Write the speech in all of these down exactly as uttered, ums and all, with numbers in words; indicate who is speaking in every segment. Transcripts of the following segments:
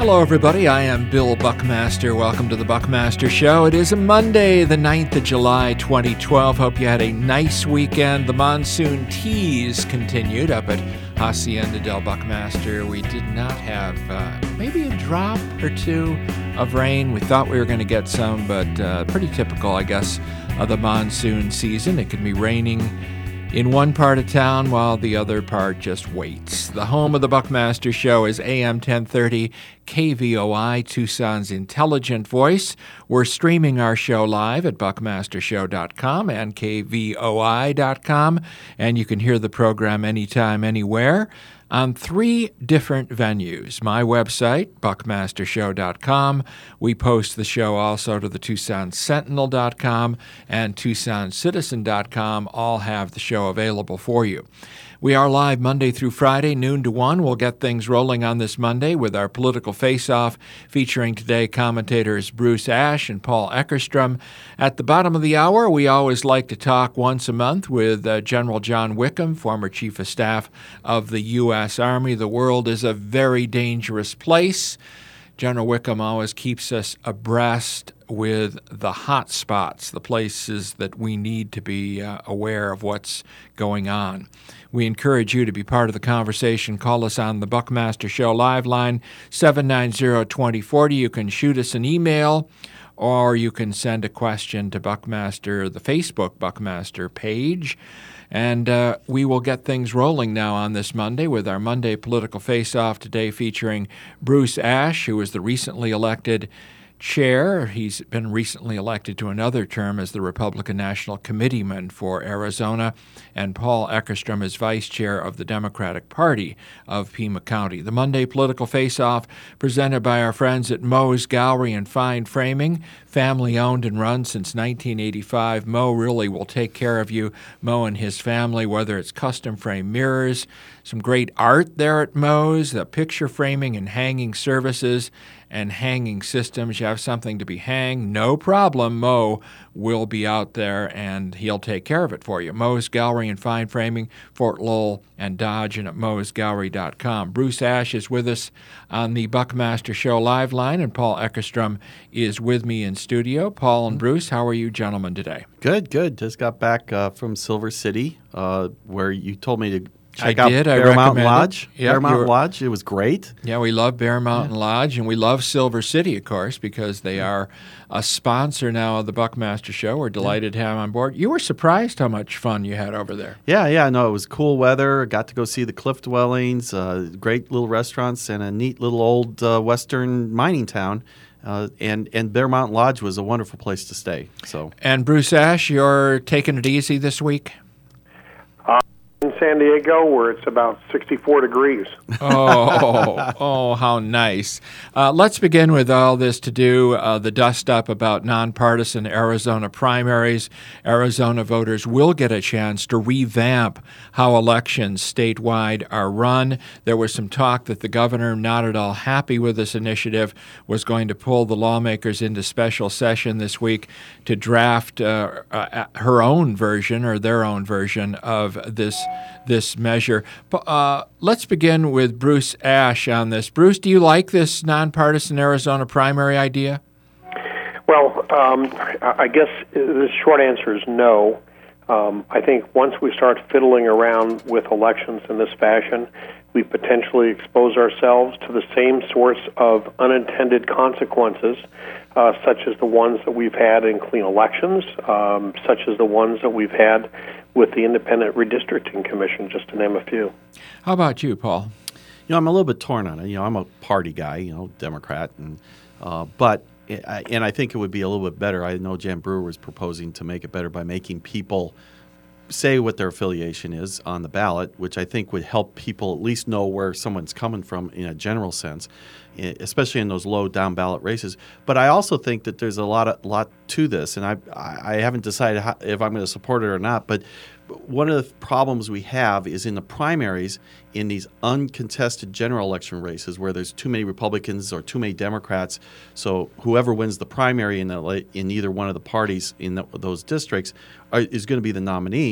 Speaker 1: Hello, everybody. I am Bill Buckmaster. Welcome to the Buckmaster Show. It is a Monday, the ninth of July, twenty twelve. Hope you had a nice weekend. The monsoon tease continued up at Hacienda del Buckmaster. We did not have uh, maybe a drop or two of rain. We thought we were going to get some, but uh, pretty typical, I guess, of the monsoon season. It can be raining in one part of town while the other part just waits. The home of the Buckmaster Show is A M ten thirty K V O I, Tucson's intelligent voice. We're streaming our show live at buckmaster show dot com and K V O I dot com, and you can hear the program anytime, anywhere, on three different venues. My website, buckmaster show dot com. We post the show also to the tucson sentinel dot com and tucson citizen dot com. All have the show available for you. We are live Monday through Friday, noon to one. We'll get things rolling on this Monday with our political face-off, featuring today commentators Bruce Ash and Paul Eckerstrom. At the bottom of the hour, we always like to talk once a month with uh, General John Wickham, former Chief of Staff of the U S Army. The world is a very dangerous place. General Wickham always keeps us abreast with the hot spots, the places that we need to be uh, aware of what's going on. We encourage you to be part of the conversation. Call us on the Buckmaster Show live line, seven nine zero, two zero four zero. You can shoot us an email, or you can send a question to Buckmaster, the Facebook Buckmaster page. And uh, we will get things rolling now on this Monday with our Monday Political Face-Off today, featuring Bruce Ash, who is the recently elected chair. He's been recently elected to another term as the Republican National Committeeman for Arizona, and Paul Eckerstrom is vice chair of the Democratic Party of Pima County. The Monday Political Face-Off presented by our friends at Moe's Gallery and Fine Framing, family-owned and run since nineteen eighty-five. Moe really will take care of you, Moe and his family, whether it's custom-frame mirrors, some great art there at Moe's, the picture framing and hanging services, and hanging systems. You have something to be hanged, no problem. Moe will be out there, and he'll take care of it for you. Moe's Gallery and Fine Framing, Fort Lowell and Dodge, and at moes gallery dot com. Bruce Ash is with us on the Buckmaster Show live line, and Paul Eckerstrom is with me in studio. Paul and Bruce, how are you gentlemen today?
Speaker 2: Good, good. Just got back uh, from Silver City, uh, where you told me to check
Speaker 1: I
Speaker 2: out
Speaker 1: did.
Speaker 2: Bear
Speaker 1: I
Speaker 2: Mountain
Speaker 1: recommend
Speaker 2: Lodge.
Speaker 1: it. Yep,
Speaker 2: Bear Mountain
Speaker 1: were,
Speaker 2: Lodge. It was great.
Speaker 1: Yeah, we love Bear Mountain yeah. Lodge, and we love Silver City, of course, because they are a sponsor now of the Buckmaster Show. We're delighted yeah. to have them on board. You were surprised how much fun you had over there.
Speaker 2: Yeah, yeah. No, it was cool weather. Got to go see the cliff dwellings, uh, great little restaurants, and a neat little old uh, western mining town. Uh, and, and Bear Mountain Lodge was a wonderful place to stay. So.
Speaker 1: And Bruce Ash, you're taking it easy this week?
Speaker 3: In San Diego, where it's about sixty-four degrees.
Speaker 1: oh, oh, how nice. Uh, let's begin with all this to do, uh, the dust-up about nonpartisan Arizona primaries. Arizona voters will get a chance to revamp how elections statewide are run. There was some talk that the governor, not at all happy with this initiative, was going to pull the lawmakers into special session this week to draft uh, uh, her own version or their own version of this this measure. Uh, let's begin with Bruce Ash on this. Bruce, do you like this nonpartisan Arizona primary idea?
Speaker 3: Well, um, I guess the short answer is no. Um, I think once we start fiddling around with elections in this fashion, we potentially expose ourselves to the same sorts of unintended consequences, uh, such as the ones that we've had in clean elections, um, such as the ones that we've had with the Independent Redistricting Commission, just to name a few.
Speaker 1: How about you, Paul?
Speaker 2: You know, I'm a little bit torn on it. You know, I'm a party guy, you know, Democrat, and uh, but and I think it would be a little bit better. I know Jan Brewer was proposing to make it better by making people say what their affiliation is on the ballot, which I think would help people at least know where someone's coming from in a general sense, especially in those low down ballot races. But I also think that there's a lot of lot to this, and I I haven't decided how, if I'm going to support it or not. But one of the problems we have is in the primaries, in these uncontested general election races where there's too many Republicans or too many Democrats. So whoever wins the primary in, the, in either one of the parties in the, those districts are, is going to be the nominee.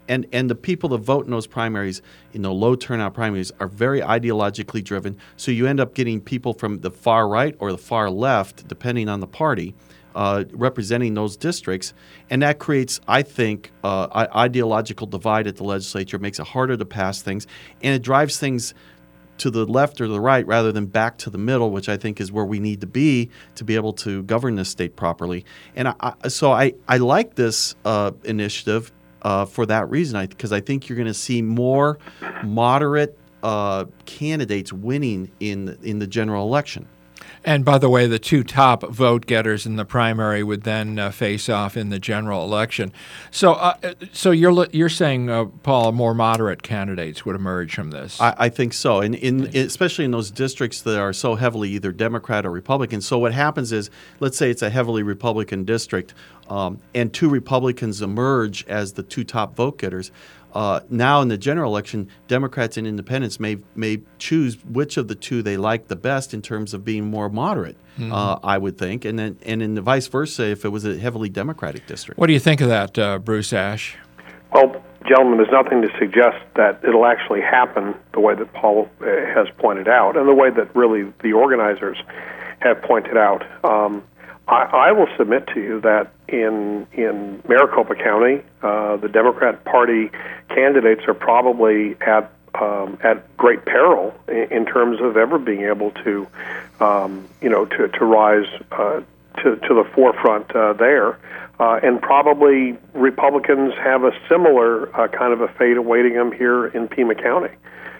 Speaker 2: And and the people that vote in those primaries, in the low turnout primaries, are very ideologically driven. So you end up getting people from the far right or the far left, depending on the party, uh, representing those districts. And that creates, I think, uh, I- ideological divide at the legislature. It makes it harder to pass things. And it drives things to the left or the right rather than back to the middle, which I think is where we need to be to be able to govern this state properly. And I, I, so I, I like this uh, initiative uh, for that reason, because I, I think you're going to see more moderate uh, candidates winning in in the general election.
Speaker 1: And by the way, the two top vote getters in the primary would then uh, face off in the general election. So, uh, so you're you're saying, uh, Paul, more moderate candidates would emerge from this?
Speaker 2: I, I think so, and in, in especially in those districts that are so heavily either Democrat or Republican. So what happens is, let's say it's a heavily Republican district, um, and two Republicans emerge as the two top vote getters. Uh, now in the general election, Democrats and independents may may choose which of the two they like the best in terms of being more moderate, mm-hmm. uh, I would think, and then and in the vice versa if it was a heavily Democratic district.
Speaker 1: What do you think of that, uh, Bruce Ash?
Speaker 3: Well, gentlemen, there's nothing to suggest that it'll actually happen the way that Paul uh, has pointed out, and the way that really the organizers have pointed out. Um, I, I will submit to you that in in Maricopa County, uh, the Democrat Party candidates are probably at um, at great peril in, in terms of ever being able to, um, you know, to to rise uh, to to the forefront uh, there, uh, and probably Republicans have a similar uh, kind of a fate awaiting them here in Pima County,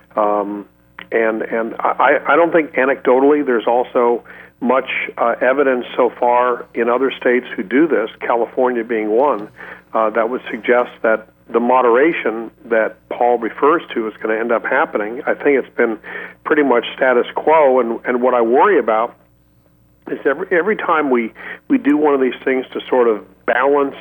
Speaker 3: um, and and I, I don't think anecdotally there's also much uh, evidence so far in other states who do this, California being one, uh, that would suggest that the moderation that Paul refers to is going to end up happening. I think it's been pretty much status quo, and, and what I worry about is every every time we, we do one of these things to sort of balance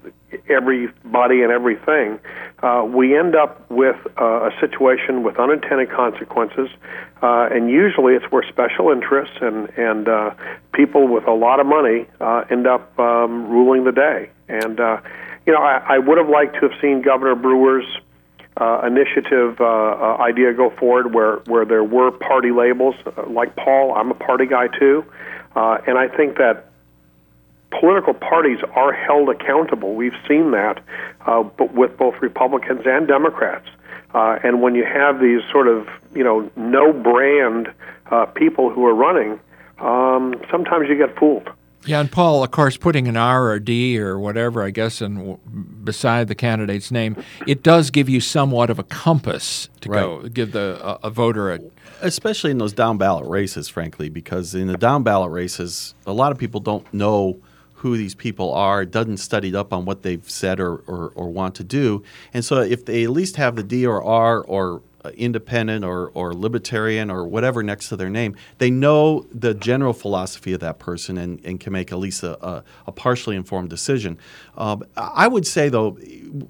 Speaker 3: everybody and everything, uh, we end up with uh, a situation with unintended consequences, uh, and usually it's where special interests and, and uh, people with a lot of money uh, end up um, ruling the day. And, uh, you know, I, I would have liked to have seen Governor Brewer's uh, initiative uh, uh, idea go forward where, where there were party labels. Uh, like Paul, I'm a party guy too, uh, and I think that political parties are held accountable. We've seen that, uh, but with both Republicans and Democrats. Uh, and when you have these sort of, you know, no-brand uh, people who are running, um, sometimes you get fooled.
Speaker 1: Yeah, and Paul, of course, putting an R or D or whatever, I guess, in, beside the candidate's name, it does give you somewhat of a compass to right. go give the uh, a voter a.
Speaker 2: Especially in those down-ballot races, frankly, because in the down-ballot races, a lot of people don't know who these people are, doesn't studied up on what they've said or, or, or want to do. And so if they at least have the D or R or independent or, or libertarian or whatever next to their name, they know the general philosophy of that person and, and can make at least a, a, a partially informed decision. Um, I would say, though,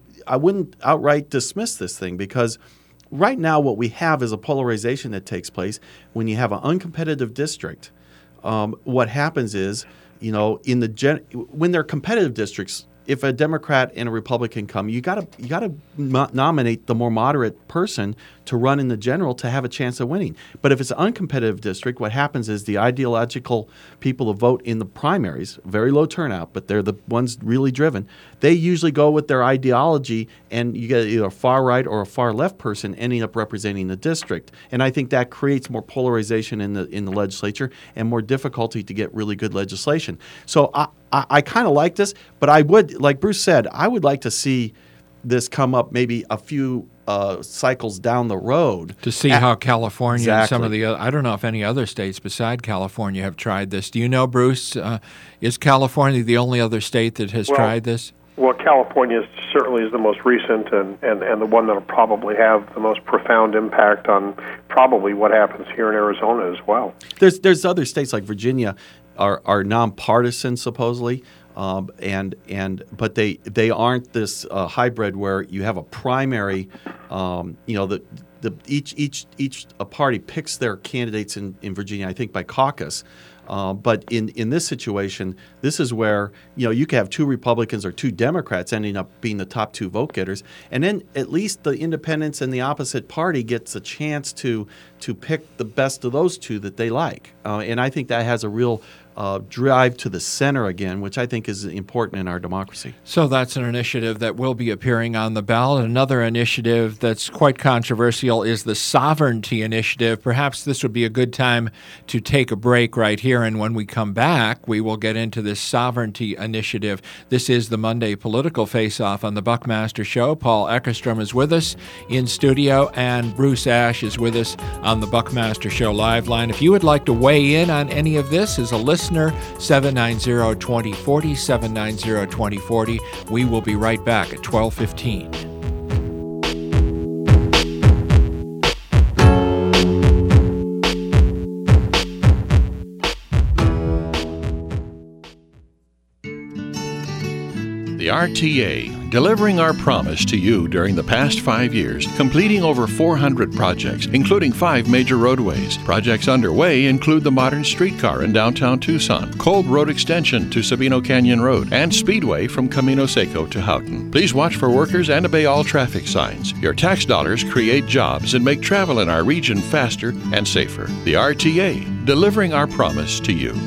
Speaker 2: I wouldn't outright dismiss this thing because right now what we have is a polarization that takes place when you have an uncompetitive district. Um, what happens is, you know, in the gen- when they're competitive districts, if a Democrat and a Republican come, you gotta you gotta mo- nominate the more moderate person to run in the general to have a chance of winning. But if it's an uncompetitive district, what happens is the ideological people who vote in the primaries, very low turnout, but they're the ones really driven. They usually go with their ideology, and you get either a far right or a far left person ending up representing the district. And I think that creates more polarization in the in the legislature and more difficulty to get really good legislation. So I I, I kind of like this, but I would, like Bruce said, I would like to see this come up maybe a few uh, cycles down the road.
Speaker 1: To see At, how California
Speaker 2: exactly.
Speaker 1: and some of the other, I don't know if any other states beside California have tried this. Do you know, Bruce, uh, is California the only other state that has
Speaker 3: well,
Speaker 1: tried this?
Speaker 3: Well, California certainly is the most recent and, and, and the one that will probably have the most profound impact on probably what happens here in Arizona as well.
Speaker 2: There's there's other states like Virginia are, are nonpartisan supposedly, um, and and but they they aren't this uh, hybrid where you have a primary, um, you know, the the each each each a party picks their candidates in, in Virginia, I think by caucus. Uh, but in, in this situation, this is where, you know, you could have two Republicans or two Democrats ending up being the top two vote getters, and then at least the independents and the opposite party gets a chance to to pick the best of those two that they like. Uh, and I think that has a real uh, drive to the center again, which I think is important in our democracy.
Speaker 1: So that's an initiative that will be appearing on the ballot. Another initiative that's quite controversial is the Sovereignty Initiative. Perhaps this would be a good time to take a break right here, and when we come back, we will get into this Sovereignty Initiative. This is the Monday Political Face-Off on the Buckmaster Show. Paul Eckerstrom is with us in studio, and Bruce Ash is with us on the Buckmaster Show live line. If you would like to weigh in on any of this as a listener, seven nine zero, two zero four zero, seven nine zero, two zero four zero. We will be right back at twelve fifteen.
Speaker 4: The R T A, delivering our promise to you during the past five years, completing over four hundred projects, including five major roadways. Projects underway include the modern streetcar in downtown Tucson, Cold Road Extension to Sabino Canyon Road, and Speedway from Camino Seco to Houghton. Please watch for workers and obey all traffic signs. Your tax dollars create jobs and make travel in our region faster and safer. The R T A, delivering our promise to you.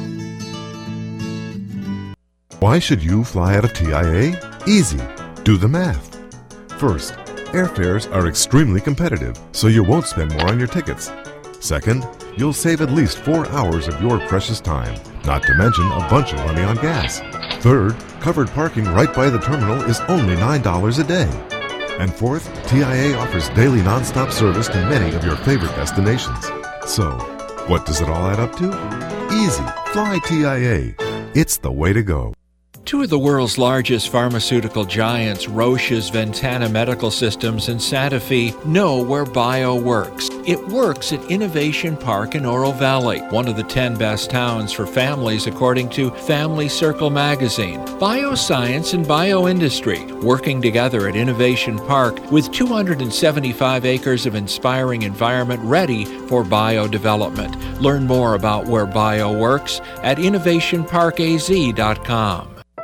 Speaker 5: Why should you fly out of T I A? Easy. Do the math. First, airfares are extremely competitive, so you won't spend more on your tickets. Second, you'll save at least four hours of your precious time, not to mention a bunch of money on gas. Third, covered parking right by the terminal is only nine dollars a day. And fourth, T I A offers daily nonstop service to many of your favorite destinations. So, what does it all add up to? Easy. Fly T I A. It's the way to go.
Speaker 1: Two of the world's largest pharmaceutical giants, Roche's Ventana Medical Systems and Sanofi, know where bio works. It works at Innovation Park in Oro Valley, one of the ten best towns for families according to Family Circle magazine. Bioscience and bioindustry working together at Innovation Park with two hundred seventy-five acres of inspiring environment ready for bio development. Learn more about where bio works at innovation park a z dot com.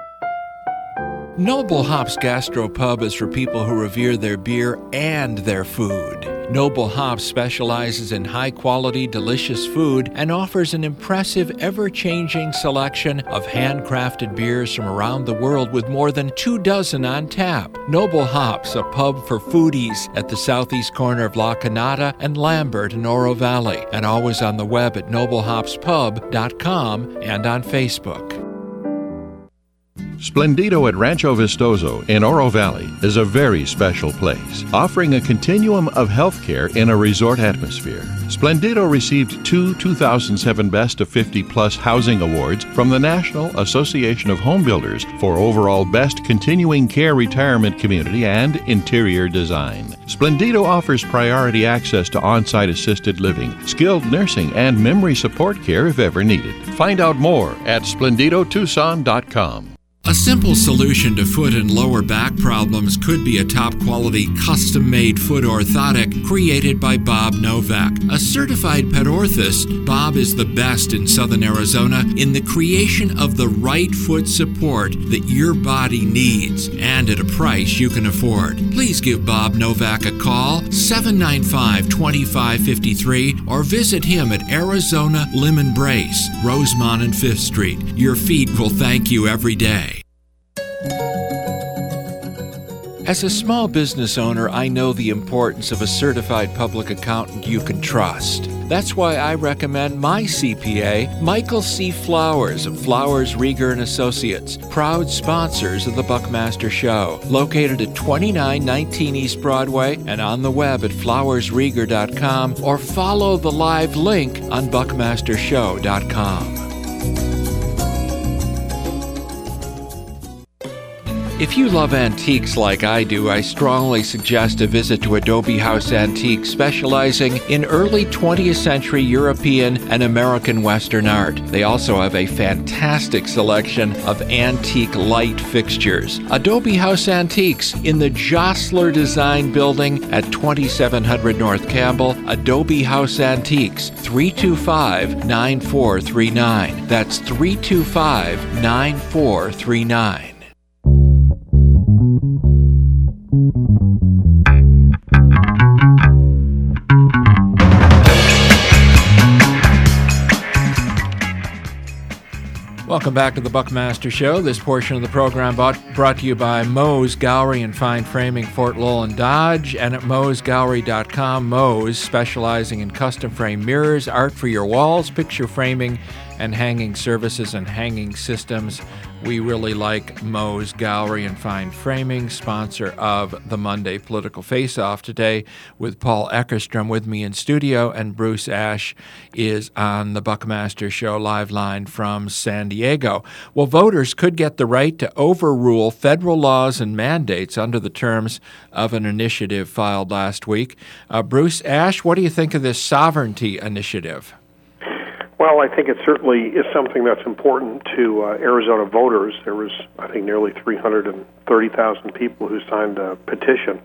Speaker 1: Noble Hops Gastropub is for people who revere their beer and their food. Noble Hops specializes in high-quality, delicious food and offers an impressive, ever-changing selection of handcrafted beers from around the world with more than two dozen on tap. Noble Hops, a pub for foodies at the southeast corner of La Canada and Lambert in Oro Valley, and always on the web at noble hops pub dot com and on Facebook.
Speaker 4: Splendido at Rancho Vistoso in Oro Valley is a very special place, offering a continuum of healthcare in a resort atmosphere. Splendido received two two thousand seven Best of fifty Plus Housing Awards from the National Association of Home Builders for overall Best Continuing Care Retirement Community and Interior Design. Splendido offers priority access to on-site assisted living, skilled nursing, and memory support care if ever needed. Find out more at splendido tucson dot com.
Speaker 1: A simple solution to foot and lower back problems could be a top-quality, custom-made foot orthotic created by Bob Novak. A certified pet orthist, Bob is the best in Southern Arizona in the creation of the right foot support that your body needs and at a price you can afford. Please give Bob Novak a call, seven nine five, two five five three, or visit him at Arizona Lemon Brace, Rosemont and Fifth Street. Your feet will thank you every day. As a small business owner, I know the importance of a certified public accountant you can trust. That's why I recommend my C P A, Michael C. Flowers of Flowers, Rieger and Associates, proud sponsors of the Buckmaster Show. Located at twenty-nine nineteen East Broadway and on the web at flowers rieger dot com, or follow the live link on buckmaster show dot com. If you love antiques like I do, I strongly suggest a visit to Adobe House Antiques, specializing in early twentieth century European and American Western art. They also have a fantastic selection of antique light fixtures. Adobe House Antiques in the Jostler Design Building at twenty-seven hundred North Campbell. Adobe House Antiques, three two five, nine four three nine. That's three two five, nine four three nine. Welcome back to the Buckmaster Show. This portion of the program brought, brought to you by Moe's Gallery and Fine Framing, Fort Lowell and Dodge, and at moes gallery dot com. Moe's, specializing in custom frame mirrors, art for your walls, picture framing, and hanging services and hanging systems. We really like Moe's Gallery and Fine Framing, sponsor of the Monday Political Face-Off today, with Paul Eckerstrom with me in studio, and Bruce Ash is on the Buckmaster Show live line from San Diego. Well, voters could get the right to overrule federal laws and mandates under the terms of an initiative filed last week. Uh, Bruce Ash, what do you think of this sovereignty initiative?
Speaker 3: Well, I think it certainly is something that's important to uh, Arizona voters. There was, I think, nearly three hundred thirty thousand people who signed a petition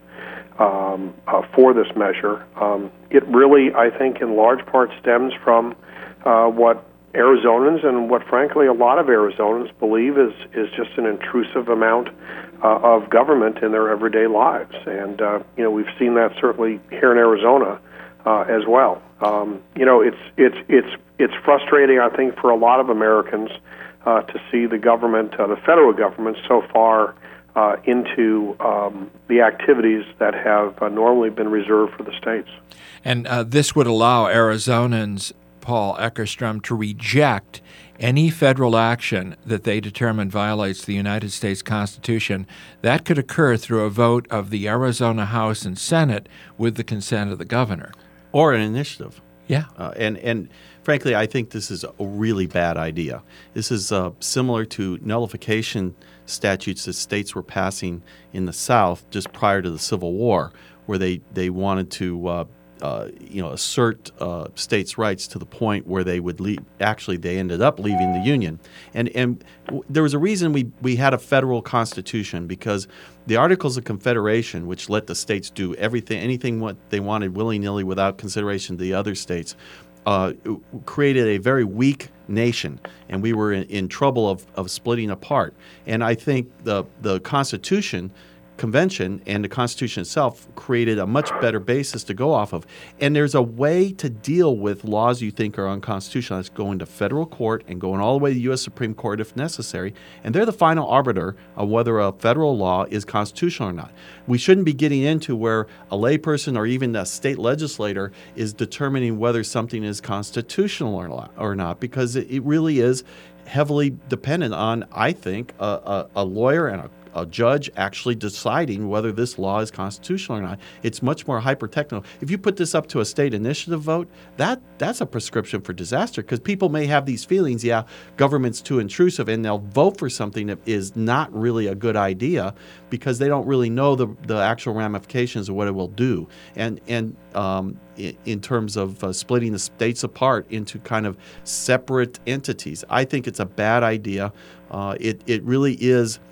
Speaker 3: um, uh, for this measure. Um, it really, I think, in large part stems from uh, what Arizonans and what, frankly, a lot of Arizonans believe is, is just an intrusive amount uh, of government in their everyday lives. And, uh, you know, we've seen that certainly here in Arizona uh, as well. Um, you know, it's it's it's it's frustrating, I think, for a lot of Americans uh, to see the government, uh, the federal government, so far uh, into um, the activities that have uh, normally been reserved for the states.
Speaker 1: And uh, this would allow Arizonans, Paul Eckerstrom, to reject any federal action that they determine violates the United States Constitution. That could occur through a vote of the Arizona House and Senate with the consent of the governor.
Speaker 2: Or an initiative.
Speaker 1: Yeah.
Speaker 2: Uh, and, and frankly, I think this is a really bad idea. This is uh, similar to nullification statutes that states were passing in the South just prior to the Civil War, where they, they wanted to uh, uh, you know, assert uh, states' rights to the point where they would leave. Actually, they ended up leaving the Union. And, and w- there was a reason we, we had a federal constitution, because the Articles of Confederation, which let the states do everything, anything what they wanted willy-nilly without consideration to the other states, uh, created a very weak nation, and we were in, in trouble of, of splitting apart. And I think the the Constitution Convention and the Constitution itself created a much better basis to go off of. And there's a way to deal with laws you think are unconstitutional. That's going to federal court and going all the way to the U S Supreme Court if necessary. And they're the final arbiter of whether a federal law is constitutional or not. We shouldn't be getting into where a layperson or even a state legislator is determining whether something is constitutional or not, or not because it, it really is heavily dependent on, I think, a, a, a lawyer and a a judge actually deciding whether this law is constitutional or not. It's much more hyper-technical. If you put this up to a state initiative vote, that that's a prescription for disaster, because people may have these feelings, yeah, government's too intrusive, and they'll vote for something that is not really a good idea because they don't really know the, the actual ramifications of what it will do. And, and um, in, in terms of uh, splitting the states apart into kind of separate entities, I think it's a bad idea. Uh, it, it really is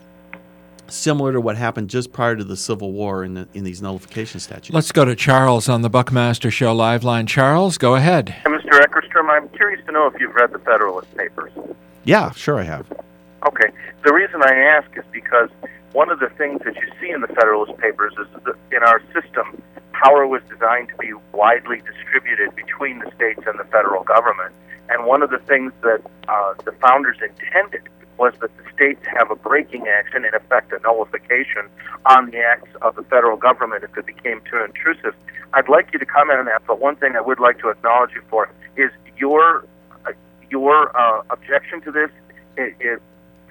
Speaker 2: similar to what happened just prior to the Civil War in the, in these nullification statutes.
Speaker 1: Let's go to Charles on the Buckmaster Show live line. Charles, go ahead.
Speaker 6: Hey, Mister Eckerstrom, I'm curious to know if you've read the Federalist Papers.
Speaker 2: Yeah, sure I have.
Speaker 6: Okay. The reason I ask is because one of the things that you see in the Federalist Papers is that in our system, power was designed to be widely distributed between the states and the federal government. And one of the things that uh, the founders intended was that the states have a breaking action, in effect a nullification, on the acts of the federal government if it became too intrusive. I'd like you to comment on that, but one thing I would like to acknowledge you for is your uh, your uh, objection to this. It, it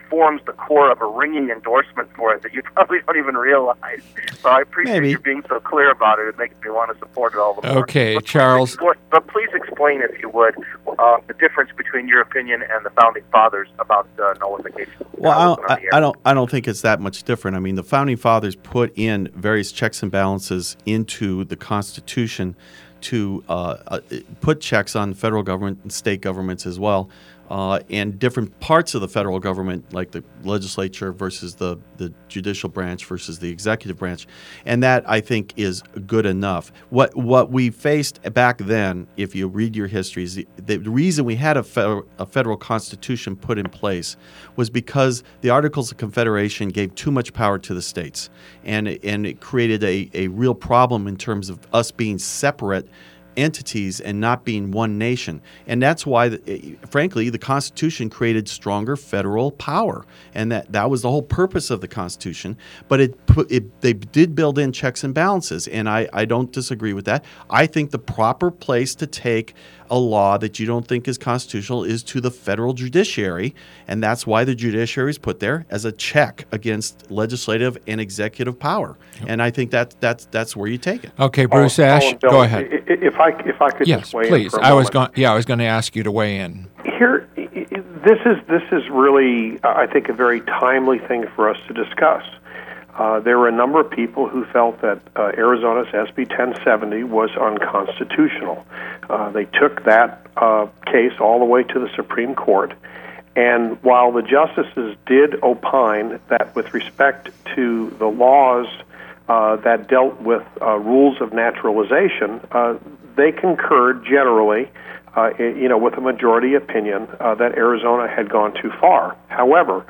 Speaker 6: forms the core of a ringing endorsement for it that you probably don't even realize. So I appreciate
Speaker 2: Maybe.
Speaker 6: you being so clear about it. It makes me want to support it all the more.
Speaker 1: Okay,
Speaker 6: but
Speaker 1: Charles.
Speaker 6: Please explain, but please explain, if you would, uh, the difference between your opinion and the Founding Fathers about uh, nullification.
Speaker 2: Well, I don't, I, I don't. I don't think it's that much different. I mean, the Founding Fathers put in various checks and balances into the Constitution to uh, uh, put checks on the federal government and state governments as well, uh, and different parts of the federal government, like the legislature versus the, the judicial branch versus the executive branch, and that I think is good enough. What what we faced back then, if you read your histories, the, the reason we had a federal, a federal constitution put in place was because the Articles of Confederation gave too much power to the states, and it, and it created a, a real problem in terms of us being separate entities and not being one nation. And that's why, the, frankly, the Constitution created stronger federal power. And that, that was the whole purpose of the Constitution. But it, put, it they did build in checks and balances, and I, I don't disagree with that. I think the proper place to take a law that you don't think is constitutional is to the federal judiciary, and that's why the judiciary is put there as a check against legislative and executive power. Yep. And I think that that's that's where you take it.
Speaker 1: Okay, Bruce
Speaker 3: oh,
Speaker 1: Ash,
Speaker 3: oh, Bill,
Speaker 1: go ahead.
Speaker 3: If I if I could
Speaker 1: yes,
Speaker 3: just weigh
Speaker 1: please.
Speaker 3: in for a
Speaker 1: I was
Speaker 3: moment.
Speaker 1: going. Yeah, I was going to ask you to weigh in.
Speaker 3: Here, this is this is really, I think, a very timely thing for us to discuss. Uh, there were a number of people who felt that uh, Arizona's S B ten seventy was unconstitutional. Uh, they took that uh, case all the way to the Supreme Court, and while the justices did opine that with respect to the laws uh, that dealt with uh, rules of naturalization, uh, they concurred generally, uh, you know, with a majority opinion uh, that Arizona had gone too far. However,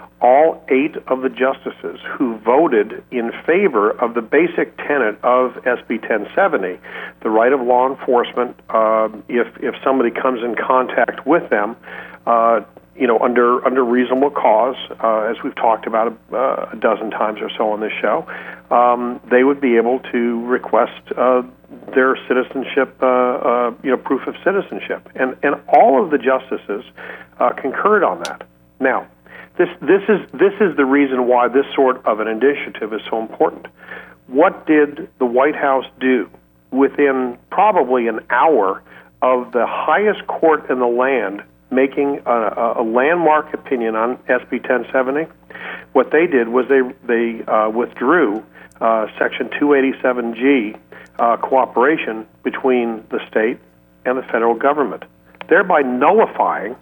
Speaker 3: all eight of the justices who voted in favor of the basic tenet of S B ten seventy, the right of law enforcement, uh, if if somebody comes in contact with them, uh, you know, under under reasonable cause, uh, as we've talked about uh, a dozen times or so on this show, um, they would be able to request uh, their citizenship, uh, uh, you know, proof of citizenship, and and all of the justices uh, concurred on that. Now, This this is this is the reason why this sort of an initiative is so important. What did the White House do within probably an hour of the highest court in the land making a, a landmark opinion on S B ten seventy? What they did was they they uh, withdrew uh, Section two eighty-seven G uh, cooperation between the state and the federal government, thereby nullifying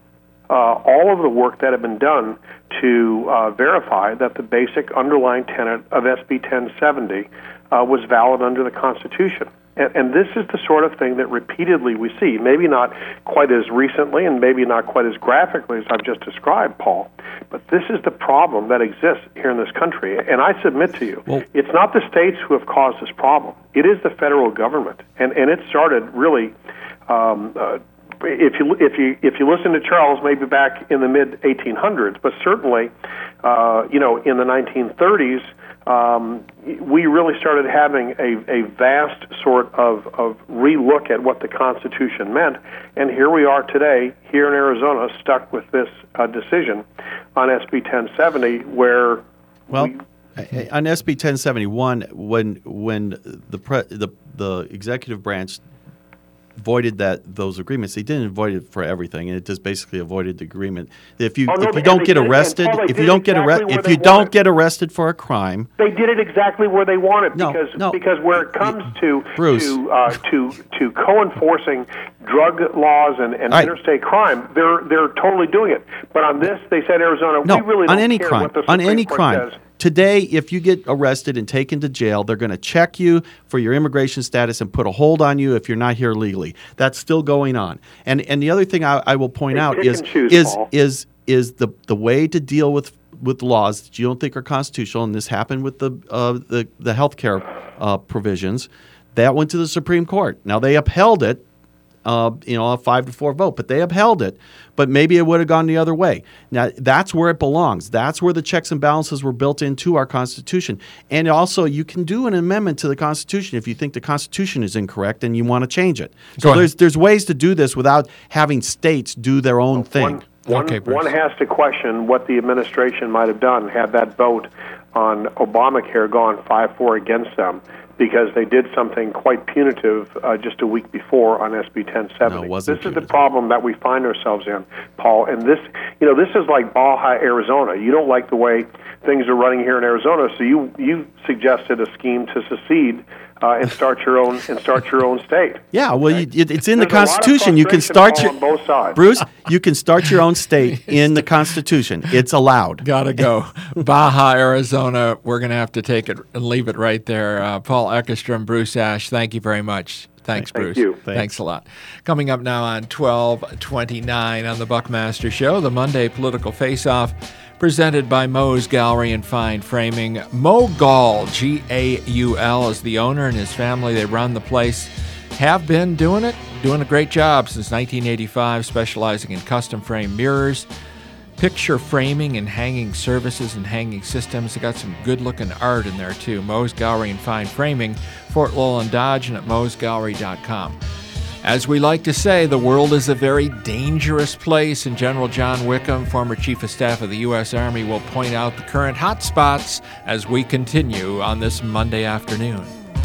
Speaker 3: Uh, all of the work that had been done to uh, verify that the basic underlying tenet of S B ten seventy uh, was valid under the Constitution. And, and this is the sort of thing that repeatedly we see, maybe not quite as recently and maybe not quite as graphically as I've just described, Paul, but this is the problem that exists here in this country. And I submit to you, well, it's not the states who have caused this problem. It is the federal government. And, and it started really um, uh, If you if you if you listen to Charles, maybe back in the mid eighteen hundreds, but certainly, uh, you know, in the nineteen thirties, um, we really started having a, a vast sort of, of relook at what the Constitution meant, and here we are today, here in Arizona, stuck with this uh, decision on S B ten seventy, where
Speaker 2: well.
Speaker 3: We,
Speaker 2: on S B ten seventy-one, when when the pre, the the executive branch voided that those agreements, they didn't void it for everything, and it just basically avoided the agreement. If you
Speaker 3: oh, no,
Speaker 2: if you don't get
Speaker 3: did,
Speaker 2: arrested,
Speaker 3: Paul,
Speaker 2: if you don't
Speaker 3: exactly
Speaker 2: get arrested, if you
Speaker 3: wanted.
Speaker 2: don't get arrested for a crime,
Speaker 3: they did it exactly where they wanted.
Speaker 2: No,
Speaker 3: because
Speaker 2: no.
Speaker 3: because where it comes to
Speaker 2: Bruce.
Speaker 3: to uh, to to co-enforcing drug laws and, and
Speaker 2: right.
Speaker 3: interstate crime, they're they're totally doing it. But on this, they said Arizona,
Speaker 2: no,
Speaker 3: we really
Speaker 2: on
Speaker 3: don't
Speaker 2: any
Speaker 3: care
Speaker 2: crime,
Speaker 3: what the
Speaker 2: on
Speaker 3: Supreme
Speaker 2: any
Speaker 3: Court
Speaker 2: crime.
Speaker 3: says.
Speaker 2: Today, if you get arrested and taken to jail, they're going to check you for your immigration status and put a hold on you if you're not here legally. That's still going on. And and the other thing I, I will point
Speaker 3: They
Speaker 2: out
Speaker 3: pick
Speaker 2: is
Speaker 3: and choose,
Speaker 2: is
Speaker 3: Paul.
Speaker 2: is is the the way to deal with with laws that you don't think are constitutional, and this happened with the uh, the the healthcare uh, provisions. That went to the Supreme Court. Now they upheld it. Uh, you know, a five to four vote, but they upheld it. But maybe it would have gone the other way. Now, that's where it belongs. That's where the checks and balances were built into our Constitution. And also, you can do an amendment to the Constitution if you think the Constitution is incorrect and you want to change it. So
Speaker 1: Go
Speaker 2: there's there's ways to do this without having states do their own thing.
Speaker 3: One, One,
Speaker 1: Okay, Bruce.
Speaker 3: one has to question what the administration might have done had that vote on Obamacare gone five four against them, because they did something quite punitive uh, just a week before on S B ten seventy.
Speaker 2: No, it wasn't
Speaker 3: this is
Speaker 2: punitive.
Speaker 3: the problem that we find ourselves in, Paul. And this, you know, this is like Baja, Arizona. You don't like the way things are running here in Arizona, so you you suggested a scheme to secede uh, and start your own and start your own state.
Speaker 2: Yeah, well, you, it, it's in
Speaker 3: There's
Speaker 2: the
Speaker 3: a lot of
Speaker 2: Constitution. You can
Speaker 3: frustration,
Speaker 2: start
Speaker 3: Paul,
Speaker 2: your
Speaker 3: on both sides.
Speaker 2: Bruce. You can start your own state in the Constitution. It's allowed.
Speaker 1: Gotta go. Baja, Arizona. We're going to have to take it and leave it right there. Uh, Paul Eckerstrom, Bruce Ash, thank you very much. Thanks,
Speaker 3: Thank
Speaker 1: Bruce.
Speaker 3: you.
Speaker 1: Thanks.
Speaker 2: Thanks.
Speaker 1: a lot. Coming up now on twelve twenty-nine on the Buckmaster Show, the Monday Political Face-Off, presented by Moe's Gallery and Fine Framing. Mo Gaul, G A U L, is the owner, and his family, they run the place, have been doing it, doing a great job since nineteen eighty-five, specializing in custom frame mirrors, picture framing and hanging services and hanging systems. They got some good-looking art in there, too. Moe's Gallery and Fine Framing, Fort Lowell and Dodge, and at moes gallery dot com. As we like to say, the world is a very dangerous place, and General John Wickham, former Chief of Staff of the U S Army, will point out the current hot spots as we continue on this Monday afternoon.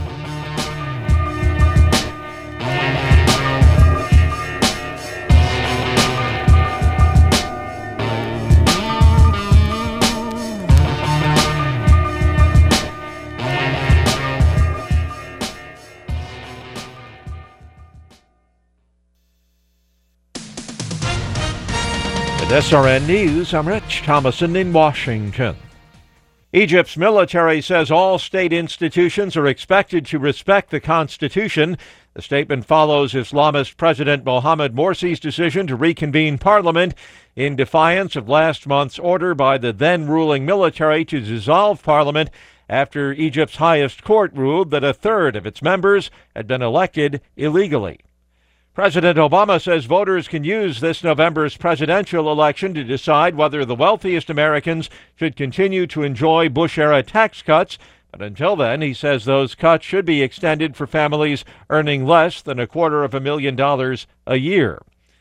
Speaker 7: At S R N News, I'm Rich Thomason in Washington. Egypt's military says all state institutions are expected to respect the Constitution. The statement follows Islamist President Mohamed Morsi's decision to reconvene parliament in defiance of last month's order by the then-ruling military to dissolve parliament after Egypt's highest court ruled that a third of its members had been elected illegally. President Obama says voters can use this November's presidential election to decide whether the wealthiest Americans should continue to enjoy Bush-era tax cuts. But until then, he says those cuts should be extended for families earning less than a quarter of a million dollars a year.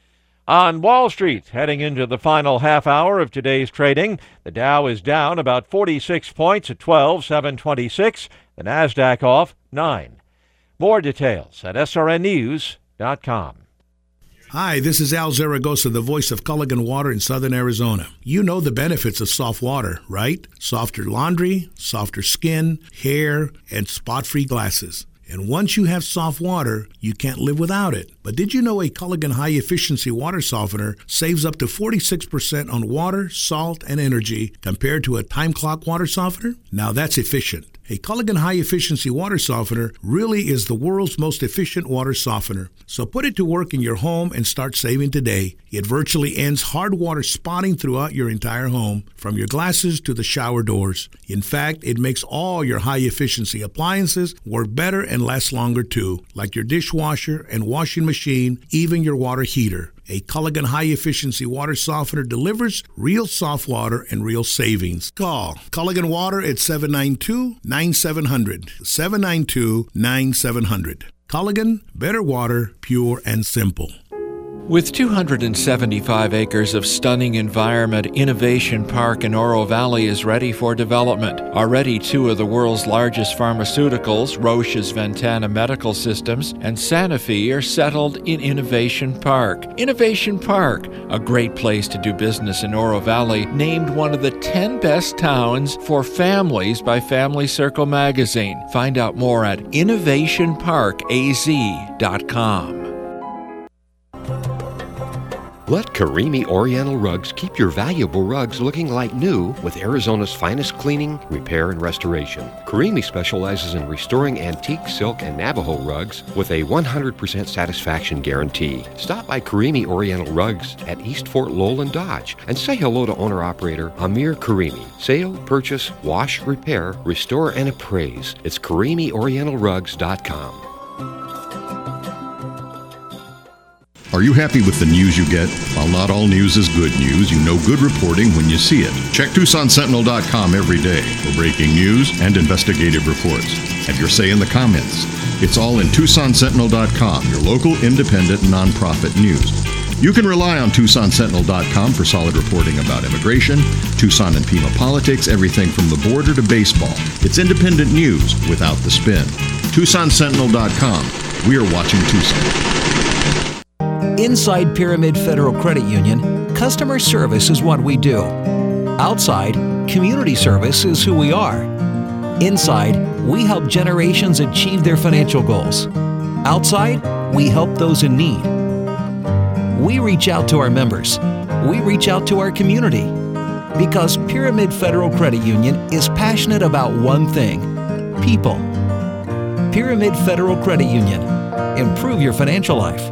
Speaker 7: On Wall Street, heading into the final half hour of today's trading, the Dow is down about forty-six points at twelve thousand seven hundred twenty-six, the NASDAQ off nine. More details at S R N News dot com.
Speaker 8: Hi, this is Al Zaragoza, the voice of Culligan Water in Southern Arizona. You know the benefits of soft water, right? Softer laundry, softer skin, hair, and spot-free glasses. And once you have soft water, you can't live without it. But did you know a Culligan high-efficiency water softener saves up to forty-six percent on water, salt, and energy compared to a time clock water softener? Now that's efficient. A Culligan high-efficiency water softener really is the world's most efficient water softener. So put it to work in your home and start saving today. It virtually ends hard water spotting throughout your entire home, from your glasses to the shower doors. In fact, it makes all your high-efficiency appliances work better and last longer too, like your dishwasher and washing machine, even your water heater. A Culligan high-efficiency water softener delivers real soft water and real savings. Call Culligan Water at seven nine two, nine seven zero zero, seven nine two, nine seven zero zero. Culligan, better water, pure and simple.
Speaker 1: With two hundred seventy-five acres of stunning environment, Innovation Park in Oro Valley is ready for development. Already two of the world's largest pharmaceuticals, Roche's Ventana Medical Systems and Sanofi, are settled in Innovation Park. Innovation Park, a great place to do business in Oro Valley, named one of the ten best towns for families by Family Circle magazine. Find out more at innovation park a z dot com.
Speaker 9: Let Karimi Oriental Rugs keep your valuable rugs looking like new with Arizona's finest cleaning, repair, and restoration. Karimi specializes in restoring antique silk and Navajo rugs with a one hundred percent satisfaction guarantee. Stop by Karimi Oriental Rugs at East Fort Lowell and Dodge and say hello to owner-operator Amir Karimi. Sale, purchase, wash, repair, restore, and appraise. It's Karimi Oriental Rugs dot com.
Speaker 4: Are you happy with the news you get? While not all news is good news, you know good reporting when you see it. Check Tucson Sentinel dot com every day for breaking news and investigative reports. Have your say in the comments. It's all in Tucson Sentinel dot com, your local independent nonprofit news. You can rely on Tucson Sentinel dot com for solid reporting about immigration, Tucson and Pima politics, everything from the border to baseball. It's independent news without the spin. Tucson Sentinel dot com. We are watching Tucson.
Speaker 10: Inside Pyramid Federal Credit Union, customer service is what we do. Outside, community service is who we are. Inside, we help generations achieve their financial goals. Outside, we help those in need. We reach out to our members. We reach out to our community. Because Pyramid Federal Credit Union is passionate about one thing: people. Pyramid Federal Credit Union. Improve your financial life.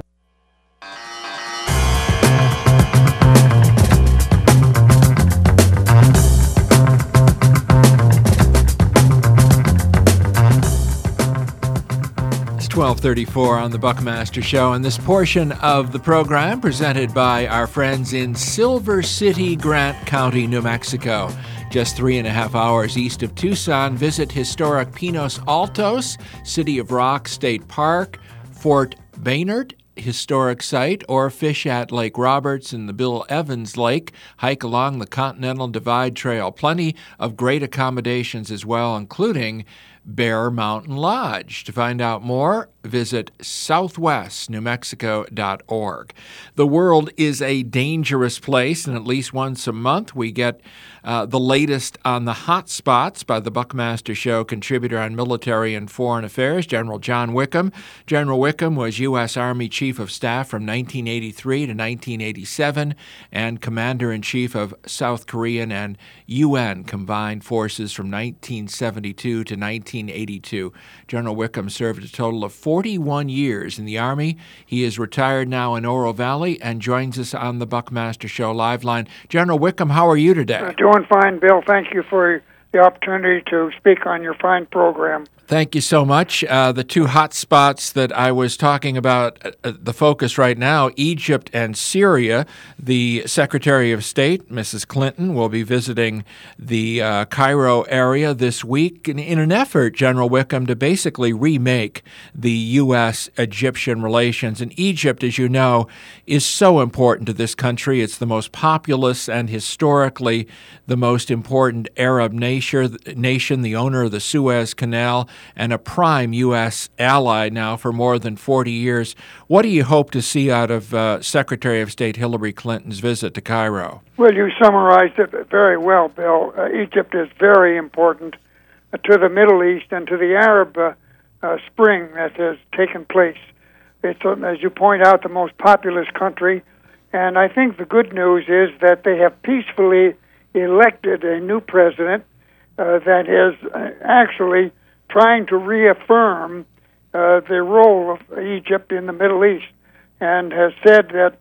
Speaker 1: twelve thirty-four on the Buckmaster Show, and this portion of the program presented by our friends in Silver City, Grant County, New Mexico. Just three and a half hours east of Tucson. Visit historic Pinos Altos, City of Rock State Park, Fort Baynard Historic Site, or fish at Lake Roberts and the Bill Evans Lake. Hike along the Continental Divide Trail. Plenty of great accommodations as well, including Bear Mountain Lodge. To find out more, visit southwest new mexico dot org. The world is a dangerous place, and at least once a month we get uh, the latest on the hot spots by the Buckmaster Show contributor on military and foreign affairs, General John Wickham. General Wickham was U S. Army Chief of Staff from nineteen eighty-three to nineteen eighty-seven and Commander-in-Chief of South Korean and U N Combined Forces from nineteen seventy-two to nineteen eighty-two. General Wickham served a total of forty-one years in the Army. He is retired now in Oro Valley and joins us on the Buckmaster Show live line. General Wickham, how are you today?
Speaker 11: Uh, doing fine, Bill. Thank you for the opportunity to speak on your fine program.
Speaker 1: Thank you so much. Uh, the two hot spots that I was talking about, uh, the focus right now, Egypt and Syria. The Secretary of State, Missus Clinton, will be visiting the uh, Cairo area this week in, in an effort, General Wickham, to basically remake the U S Egyptian relations. And Egypt, as you know, is so important to this country. It's the most populous and historically the most important Arab nation, nation, the owner of the Suez Canal, and a prime U S ally now for more than forty years. What do you hope to see out of uh, Secretary of State Hillary Clinton's visit to Cairo?
Speaker 11: Well, you summarized it very well, Bill. Uh, Egypt is very important uh, to the Middle East and to the Arab uh, uh, Spring that has taken place. It's, uh, as you point out, the most populous country, and I think the good news is that they have peacefully elected a new president uh, that is uh, actually trying to reaffirm uh, the role of Egypt in the Middle East, and has said that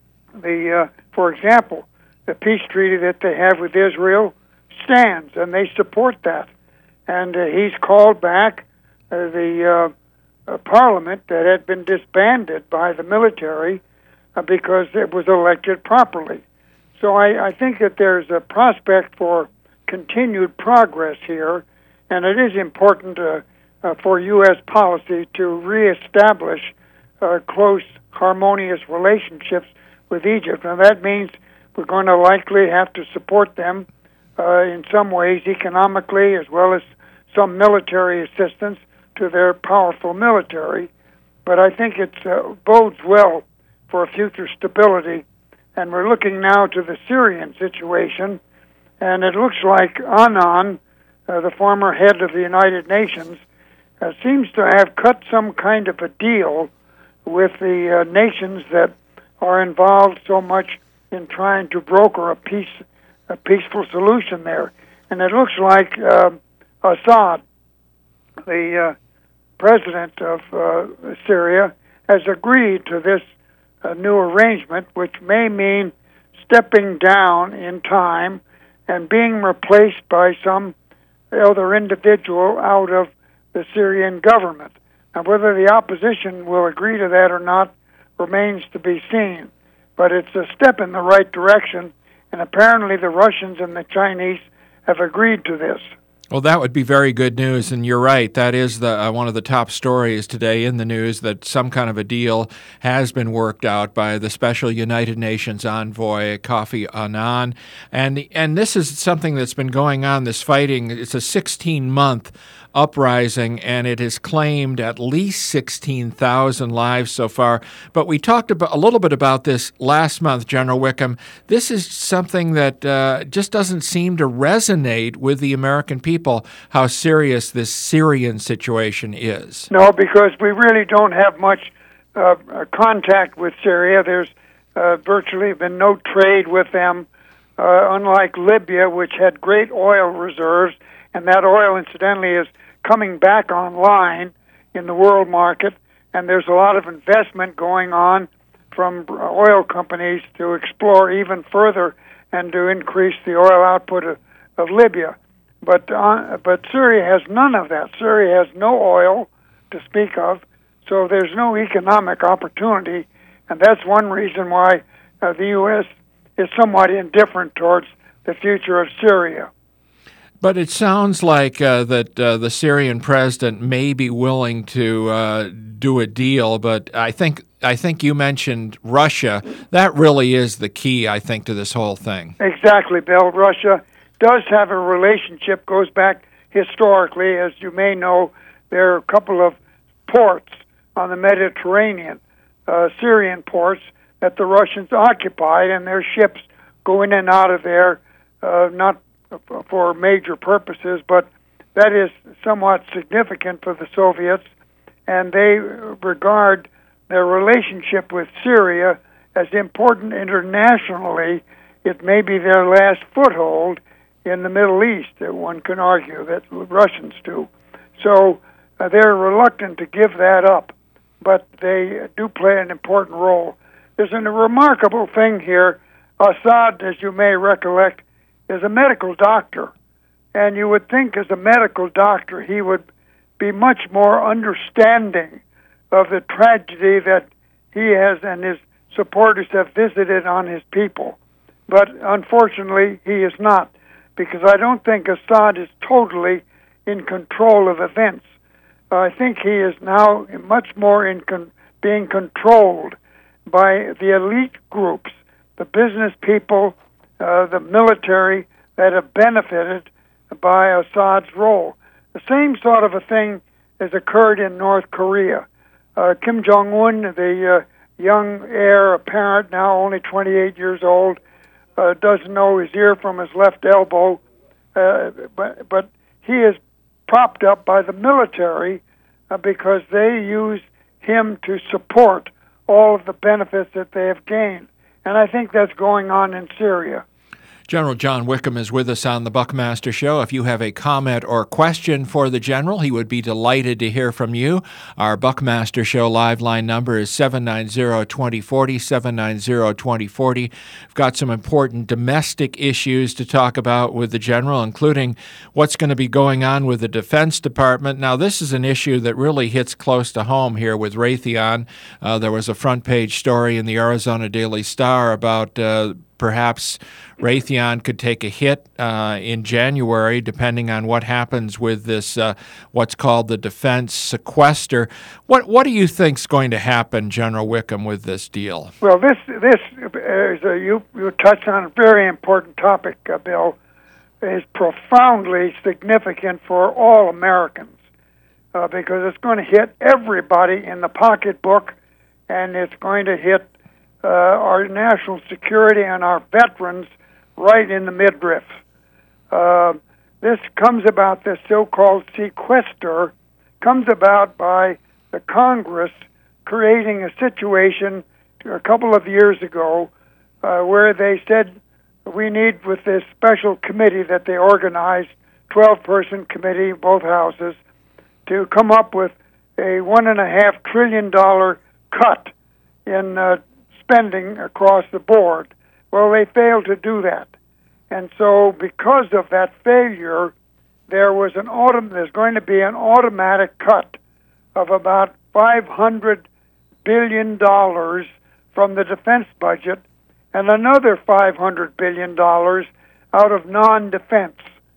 Speaker 11: the, uh, for example, the peace treaty that they have with Israel stands, and they support that. And uh, he's called back uh, the uh, uh, parliament that had been disbanded by the military uh, because it was elected properly. So I, I think that there's a prospect for continued progress here. And it is important uh, uh, for U S policy to reestablish uh, close, harmonious relationships with Egypt. And that means we're going to likely have to support them uh, in some ways economically, as well as some military assistance to their powerful military. But I think it uh, bodes well for future stability. And we're looking now to the Syrian situation, and it looks like Annan, Uh, the former head of the United Nations, uh, seems to have cut some kind of a deal with the uh, nations that are involved so much in trying to broker a peace, a peaceful solution there. And it looks like uh, Assad, the uh, president of uh, Syria, has agreed to this uh, new arrangement, which may mean stepping down in time and being replaced by some other individual out of the Syrian government. Now, whether the opposition will agree to that or not remains to be seen. But it's a step in the right direction, and apparently the Russians and the Chinese have agreed to this.
Speaker 1: Well, that would be very good news, and you're right. That is the uh, one of the top stories today in the news, that some kind of a deal has been worked out by the special United Nations envoy, Kofi Annan. And, and this is something that's been going on, this fighting. It's a sixteen-month uprising, and it has claimed at least sixteen thousand lives so far. But we talked about, a little bit about this last month, General Wickham. This is something that uh, just doesn't seem to resonate with the American people, how serious this Syrian situation is.
Speaker 11: No, because we really don't have much uh, contact with Syria. There's uh, virtually been no trade with them, uh, unlike Libya, which had great oil reserves, and that oil, incidentally, is coming back online in the world market, and there's a lot of investment going on from oil companies to explore even further and to increase the oil output of, of Libya. But uh, but Syria has none of that. Syria has no oil to speak of, so there's no economic opportunity, and that's one reason why uh, the U S is somewhat indifferent towards the future of Syria.
Speaker 1: But it sounds like uh, that uh, the Syrian president may be willing to uh, do a deal, but I think I think you mentioned Russia. That really is the key, I think, to this whole thing.
Speaker 11: Exactly, Bill. Russia does have a relationship, goes back historically. As you may know, there are a couple of ports on the Mediterranean, uh, Syrian ports, that the Russians occupied, and their ships go in and out of there, uh, not for major purposes, but that is somewhat significant for the Soviets, and they regard their relationship with Syria as important internationally. It may be their last foothold in the Middle East, one can argue, that Russians do. So uh, they're reluctant to give that up, but they do play an important role. There's a remarkable thing here. Assad, as you may recollect, is a medical doctor, and you would think as a medical doctor he would be much more understanding of the tragedy that he has and his supporters have visited on his people. But unfortunately, he is not, because I don't think Assad is totally in control of events. Uh, I think he is now much more in con- being controlled by the elite groups, the business people, Uh, the military that have benefited by Assad's role. The same sort of a thing has occurred in North Korea. Uh, Kim Jong-un, the uh, young heir apparent, now only twenty-eight years old, uh, doesn't know his ear from his left elbow, uh, but, but he is propped up by the military uh, because they use him to support all of the benefits that they have gained. And I think that's going on in Syria.
Speaker 1: General John Wickham is with us on the Buckmaster Show. If you have a comment or question for the General, he would be delighted to hear from you. Our Buckmaster Show live line number is seven nine zero, two zero four zero, seven nine zero, two zero four zero. We've got some important domestic issues to talk about with the General, including what's going to be going on with the Defense Department. Now, this is an issue that really hits close to home here with Raytheon. Uh, there was a front-page story in the Arizona Daily Star about uh, perhaps Raytheon could take a hit uh, in January, depending on what happens with this, uh, what's called the defense sequester. What what do you think is going to happen, General Wickham, with this deal?
Speaker 11: Well, this this is a, you you touched on a very important topic, uh, Bill. Is profoundly significant for all Americans uh, because it's going to hit everybody in the pocketbook, and it's going to hit Uh, our national security and our veterans right in the midriff. Uh, this comes about, this so-called sequester, comes about by the Congress creating a situation a couple of years ago uh, where they said we need, with this special committee that they organized, twelve-person committee, both houses, to come up with a one and a half trillion dollar cut in uh, spending across the board. Well, they failed to do that. And so because of that failure, there was an autom- there's going to be an automatic cut of about five hundred billion dollars from the defense budget and another five hundred billion dollars out of non-defense.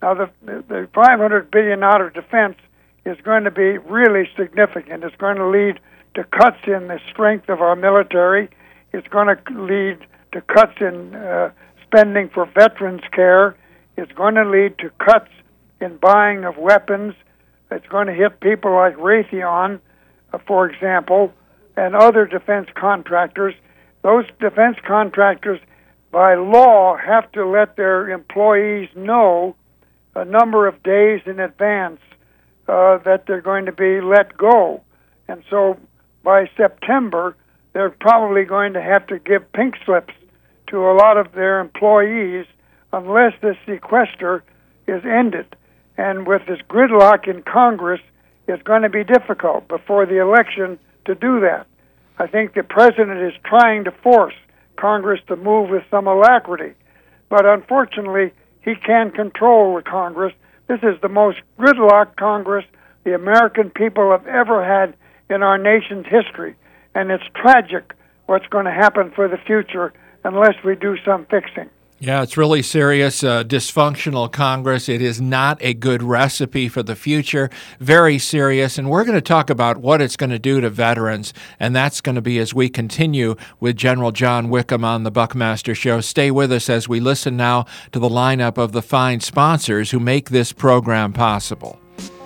Speaker 11: Now, the, the five hundred billion dollars out of defense is going to be really significant. It's going to lead to cuts in the strength of our military. It's going to lead to cuts in uh, spending for veterans care. It's going to lead to cuts in buying of weapons. It's going to hit people like Raytheon, uh, for example, and other defense contractors. Those defense contractors, by law, have to let their employees know a number of days in advance uh, that they're going to be let go. And so by September, they're probably going to have to give pink slips to a lot of their employees unless this sequester is ended. And with this gridlock in Congress, it's going to be difficult before the election to do that. I think the president is trying to force Congress to move with some alacrity. But unfortunately, he can't control the Congress. This is the most gridlocked Congress the American people have ever had in our nation's history. And it's tragic what's going to happen for the future unless we do some fixing.
Speaker 1: Yeah, it's really serious. Uh, dysfunctional Congress. It is not a good recipe for the future. Very serious. And we're going to talk about what it's going to do to veterans. And that's going to be as we continue with General John Wickham on the Buckmaster Show. Stay with us as we listen now to the lineup of the fine sponsors who make this program possible.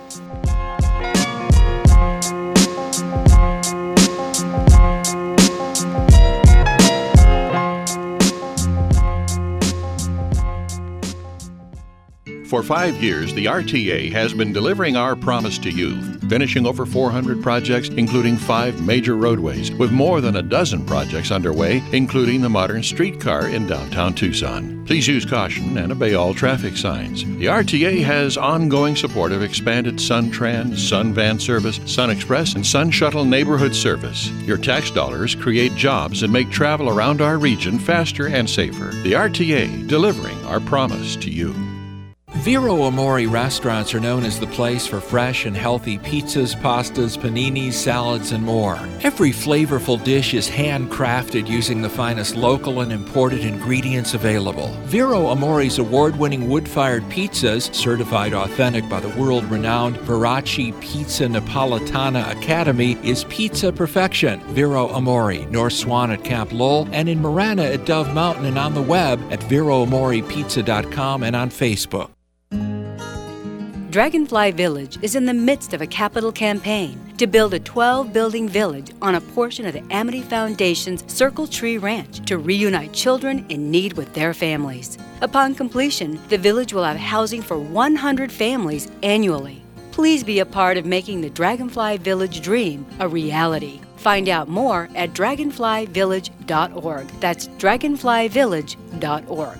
Speaker 4: For five years, the R T A has been delivering our promise to you, finishing over four hundred projects, including five major roadways, with more than a dozen projects underway, including the modern streetcar in downtown Tucson. Please use caution and obey all traffic signs. The R T A has ongoing support of expanded SunTran, SunVan service, SunExpress, and SunShuttle neighborhood service. Your tax dollars create jobs and make travel around our region faster and safer. The R T A, delivering our promise to you.
Speaker 1: Vero Amore restaurants are known as the place for fresh and healthy pizzas, pastas, paninis, salads, and more. Every flavorful dish is handcrafted using the finest local and imported ingredients available. Vero Amore's award-winning wood-fired pizzas, certified authentic by the world-renowned Veracci Pizza Napolitana Academy, is pizza perfection. Vero Amore, North Swan at Camp Lowell, and in Marana at Dove Mountain, and on the web at vero amore pizza dot com and on Facebook.
Speaker 12: Dragonfly Village is in the midst of a capital campaign to build a twelve-building village on a portion of the Amity Foundation's Circle Tree Ranch to reunite children in need with their families. Upon completion, the village will have housing for one hundred families annually. Please be a part of making the Dragonfly Village dream a reality. Find out more at dragonfly village dot org. That's dragonfly village dot org.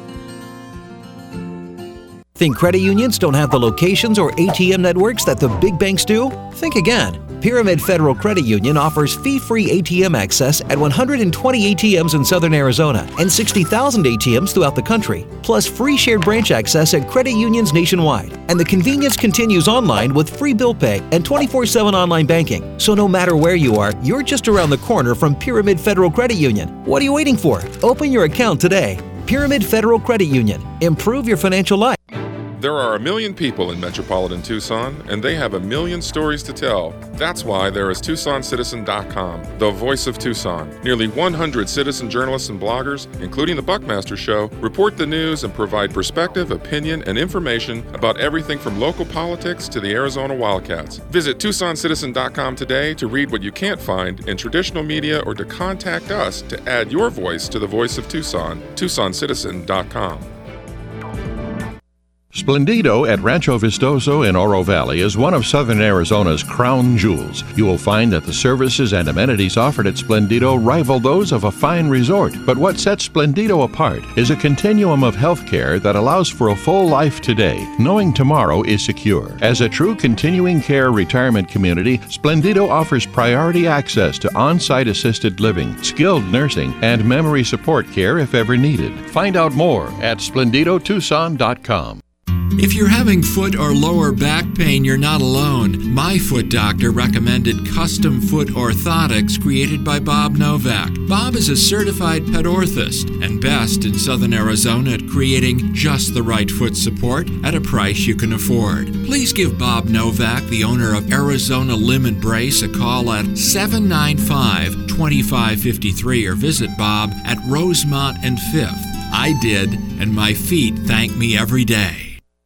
Speaker 10: Think credit unions don't have the locations or A T M networks that the big banks do? Think again. Pyramid Federal Credit Union offers fee-free A T M access at one hundred twenty A T Ms in southern Arizona and sixty thousand A T Ms throughout the country, plus free shared branch access at credit unions nationwide. And the convenience continues online with free bill pay and twenty-four seven online banking. So no matter where you are, you're just around the corner from Pyramid Federal Credit Union. What are you waiting for? Open your account today. Pyramid Federal Credit Union. Improve your financial life.
Speaker 13: There are a million people in metropolitan Tucson, and they have a million stories to tell. That's why there is Tucson Citizen dot com, the voice of Tucson. Nearly one hundred citizen journalists and bloggers, including the Buckmaster Show, report the news and provide perspective, opinion, and information about everything from local politics to the Arizona Wildcats. Visit Tucson Citizen dot com today to read what you can't find in traditional media or to contact us to add your voice to the voice of Tucson. Tucson Citizen dot com.
Speaker 4: Splendido at Rancho Vistoso in Oro Valley is one of southern Arizona's crown jewels. You will find that the services and amenities offered at Splendido rival those of a fine resort. But what sets Splendido apart is a continuum of health care that allows for a full life today, knowing tomorrow is secure. As a true continuing care retirement community, Splendido offers priority access to on-site assisted living, skilled nursing, and memory support care if ever needed. Find out more at splendido tucson dot com.
Speaker 1: If you're having foot or lower back pain, you're not alone. My Foot Doctor recommended custom foot orthotics created by Bob Novak. Bob is a certified pet orthist and best in Southern Arizona at creating just the right foot support at a price you can afford. Please give Bob Novak, the owner of Arizona Limb and Brace, a call at seven nine five, two five five three or visit Bob at Rosemont and Fifth. I did, and my feet thank me every day.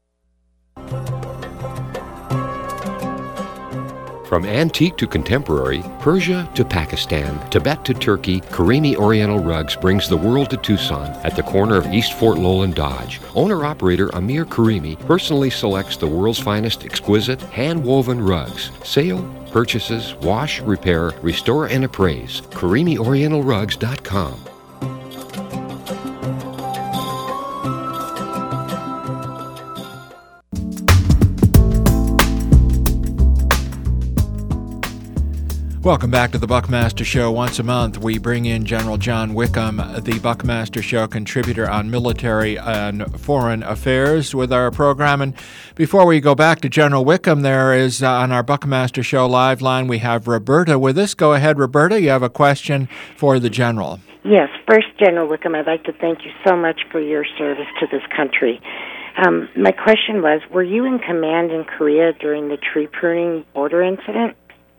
Speaker 9: From antique to contemporary, Persia to Pakistan, Tibet to Turkey, Karimi Oriental Rugs brings the world to Tucson at the corner of East Fort Lowell and Dodge. Owner-operator Amir Karimi personally selects the world's finest exquisite, hand-woven rugs. Sale, purchases, wash, repair, restore, and appraise. Karimi Oriental Rugs dot com.
Speaker 1: Welcome back to the Buckmaster Show. Once a month, we bring in General John Wickham, the Buckmaster Show contributor on military and foreign affairs, with our program. And before we go back to General Wickham, there is uh, on our Buckmaster Show live line, we have Roberta with us. Go ahead, Roberta. You have a question for the General.
Speaker 14: Yes. First, General Wickham, I'd like to thank you so much for your service to this country. Um, my question was, were you in command in Korea during the tree pruning border incident?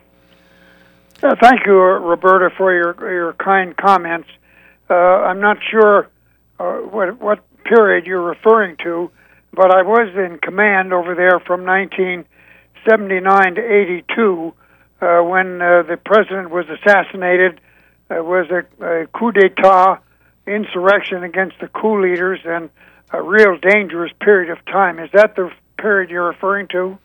Speaker 11: Uh, thank you, uh, Roberta, for your your kind comments. Uh, I'm not sure uh, what what period you're referring to, but I was in command over there from nineteen seventy-nine to eighty-two, uh, when uh, the president was assassinated. It was a, a coup d'etat, insurrection against the coup leaders, and a real dangerous period of time. Is that the period you're referring to?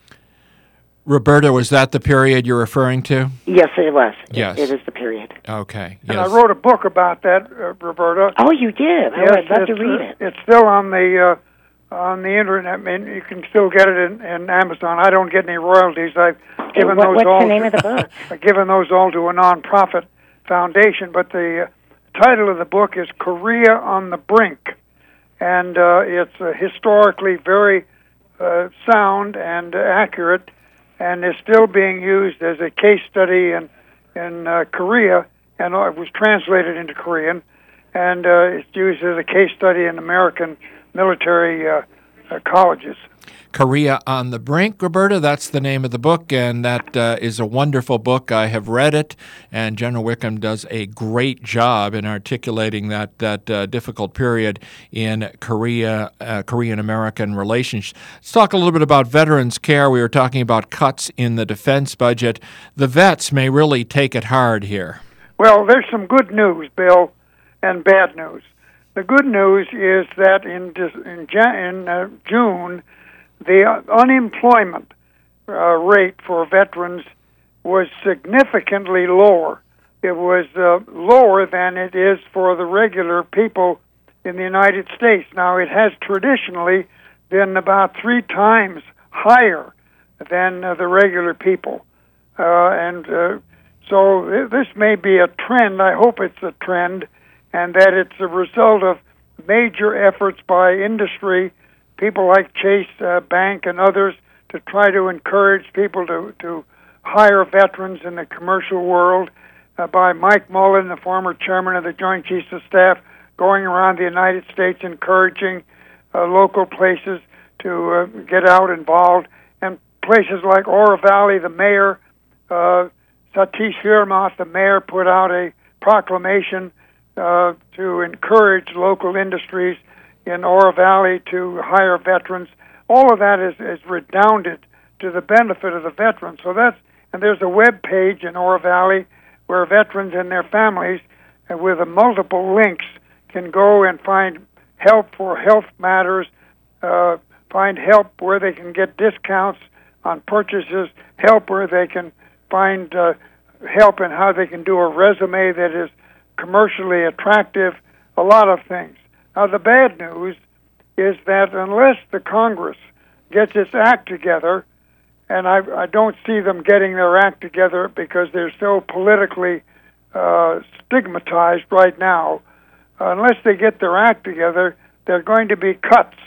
Speaker 1: Roberta, was that the period you're referring to?
Speaker 14: Yes, it was.
Speaker 1: Yes.
Speaker 14: It, it is the period.
Speaker 1: Okay.
Speaker 11: And
Speaker 1: yes.
Speaker 11: I wrote a book about that, uh, Roberta.
Speaker 14: Oh, you did?
Speaker 11: Yes,
Speaker 14: oh, I'd love to read it.
Speaker 11: Uh, it's still on the uh, on the internet. I mean, you can still get it in, in Amazon. I don't get any royalties. I've given
Speaker 14: what,
Speaker 11: those
Speaker 14: what's
Speaker 11: all.
Speaker 14: What's the name of the book?
Speaker 11: I've given those all to a nonprofit foundation. But the uh, title of the book is Korea on the Brink, and uh, it's uh, historically very uh, sound and uh, accurate, and is still being used as a case study in in uh, Korea, and it was translated into Korean, and uh, it's used as a case study in American military uh, uh, colleges.
Speaker 1: Korea on the Brink, Roberta, that's the name of the book, and that uh, is a wonderful book. I have read it, and General Wickham does a great job in articulating that that uh, difficult period in Korea, uh, Korean-American relations. Let's talk a little bit about veterans' care. We were talking about cuts in the defense budget. The vets may really take it hard here.
Speaker 11: Well, there's some good news, Bill, and bad news. The good news is that in, in, in uh, June, the unemployment uh, rate for veterans was significantly lower. It was uh, lower than it is for the regular people in the United States. Now, it has traditionally been about three times higher than uh, the regular people. Uh, and uh, so th- this may be a trend. I hope it's a trend, and that it's a result of major efforts by industry, people like Chase uh, Bank and others, to try to encourage people to, to hire veterans in the commercial world, uh, by Mike Mullen, the former chairman of the Joint Chiefs of Staff, going around the United States encouraging uh, local places to uh, get out involved. And places like Oro Valley, the mayor, uh, Satish Virmath, the mayor, put out a proclamation uh, to encourage local industries in Oro Valley to hire veterans. All of that is, is redounded to the benefit of the veterans. So that's, and there's a web page in Oro Valley where veterans and their families, uh, with uh, multiple links, can go and find help for health matters, uh, find help where they can get discounts on purchases, help where they can find uh, help in how they can do a resume that is commercially attractive, a lot of things. Now, the bad news is that unless the Congress gets its act together, and I, I don't see them getting their act together because they're so politically uh, stigmatized right now, uh, unless they get their act together, there are going to be cuts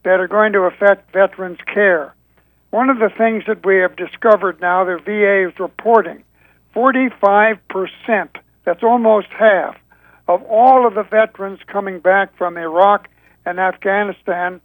Speaker 11: that are going to affect veterans' care. One of the things that we have discovered now, the V A is reporting, forty-five percent, that's almost half, of all of the veterans coming back from Iraq and Afghanistan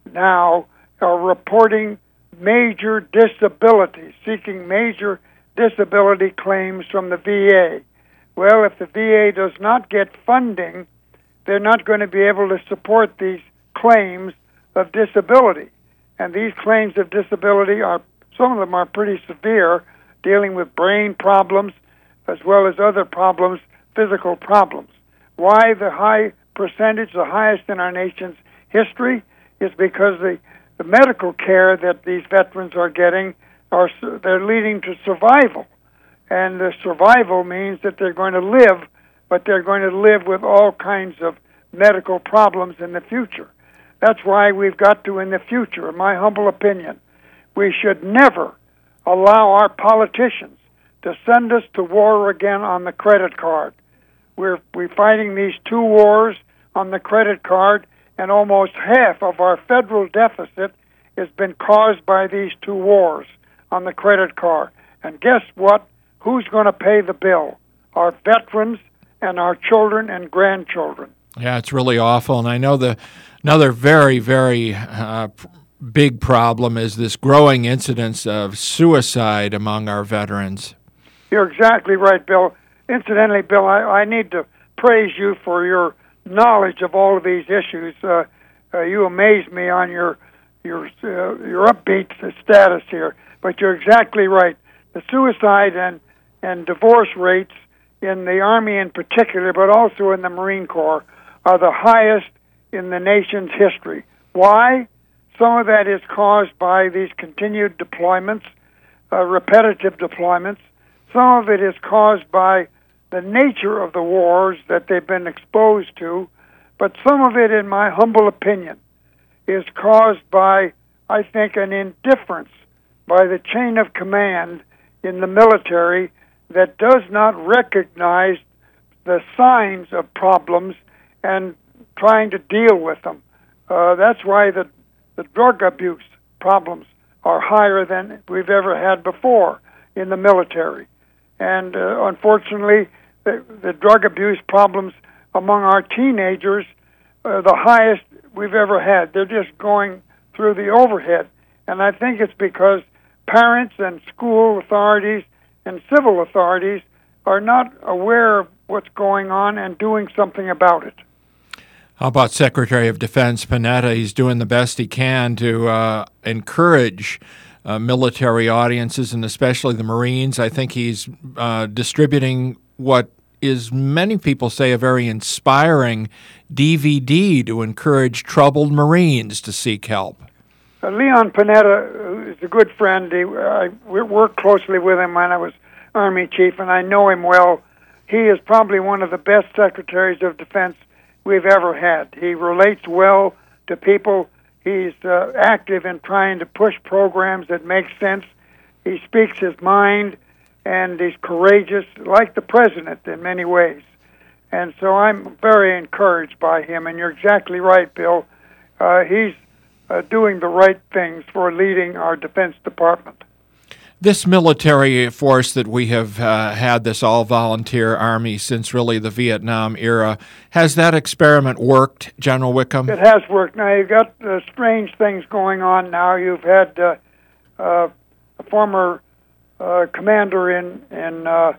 Speaker 11: now are reporting major disabilities, seeking major disability claims from the V A. Well, if the V A does not get funding, they're not going to be able to support these claims of disability. And these claims of disability are, some of them are pretty severe, dealing with brain problems as well as other problems, physical problems. Why the high percentage, the highest in our nation's history, is because the, the medical care that these veterans are getting, are they're leading to survival. And the survival means that they're going to live, but they're going to live with all kinds of medical problems in the future. That's why we've got to, in the future, in my humble opinion, we should never allow our politicians to send us to war again on the credit card. We're, we're fighting these two wars on the credit card, and almost half of our federal deficit has been caused by these two wars on the credit card. And guess what? Who's going to pay the bill? Our veterans and our children and grandchildren.
Speaker 1: Yeah, it's really awful. And I know the another very, very uh, big problem is this growing incidence of suicide among our veterans.
Speaker 11: You're exactly right, Bill. Incidentally, Bill, I, I need to praise you for your knowledge of all of these issues. Uh, uh, you amaze me on your your uh, your upbeat status here. But you're exactly right. The suicide and and divorce rates in the Army in particular, but also in the Marine Corps, are the highest in the nation's history. Why? Some of that is caused by these continued deployments, uh, repetitive deployments. Some of it is caused by the nature of the wars that they've been exposed to, but some of it, in my humble opinion, is caused by, I think, an indifference by the chain of command in the military that does not recognize the signs of problems and trying to deal with them. Uh, that's why the, the drug abuse problems are higher than we've ever had before in the military. And uh, unfortunately, the, the drug abuse problems among our teenagers are the highest we've ever had. They're just going through the overhead. And I think it's because parents and school authorities and civil authorities are not aware of what's going on and doing something about it.
Speaker 1: How about Secretary of Defense Panetta? He's doing the best he can to uh, encourage uh, military audiences, and especially the Marines. I think he's uh, distributing what is, many people say, a very inspiring D V D to encourage troubled Marines to seek help.
Speaker 11: Uh, Leon Panetta is a good friend. He, I worked closely with him when I was Army chief, and I know him well. He is probably one of the best secretaries of defense we've ever had. He relates well to people. He's uh, active in trying to push programs that make sense. He speaks his mind, and he's courageous, like the president in many ways. And so I'm very encouraged by him, and you're exactly right, Bill. Uh, he's uh, doing the right things for leading our Defense Department.
Speaker 1: This military force that we have uh, had, this all-volunteer Army, since really the Vietnam era, has that experiment worked, General Wickham?
Speaker 11: It has worked. Now, you've got uh, strange things going on now. You've had uh, uh, a former uh, commander in, in uh,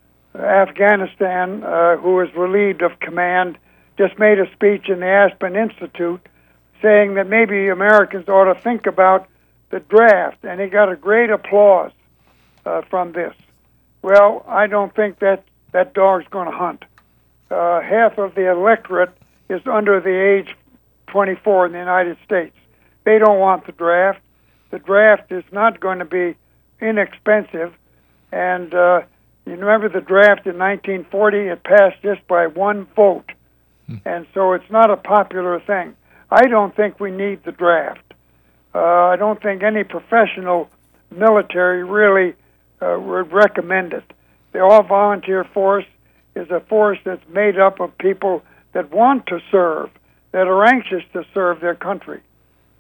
Speaker 11: Afghanistan uh, who was relieved of command, just made a speech in the Aspen Institute saying that maybe Americans ought to think about the draft, and he got a great applause uh, from this. Well, I don't think that that dog's going to hunt. Uh, half of the electorate is under the age twenty-four in the United States. They don't want the draft. The draft is not going to be inexpensive, and uh, you remember the draft in nineteen forty, it passed just by one vote, hmm. and so it's not a popular thing. I don't think we need the draft. Uh, I don't think any professional military really uh, would recommend it. The all-volunteer force is a force that's made up of people that want to serve, that are anxious to serve their country.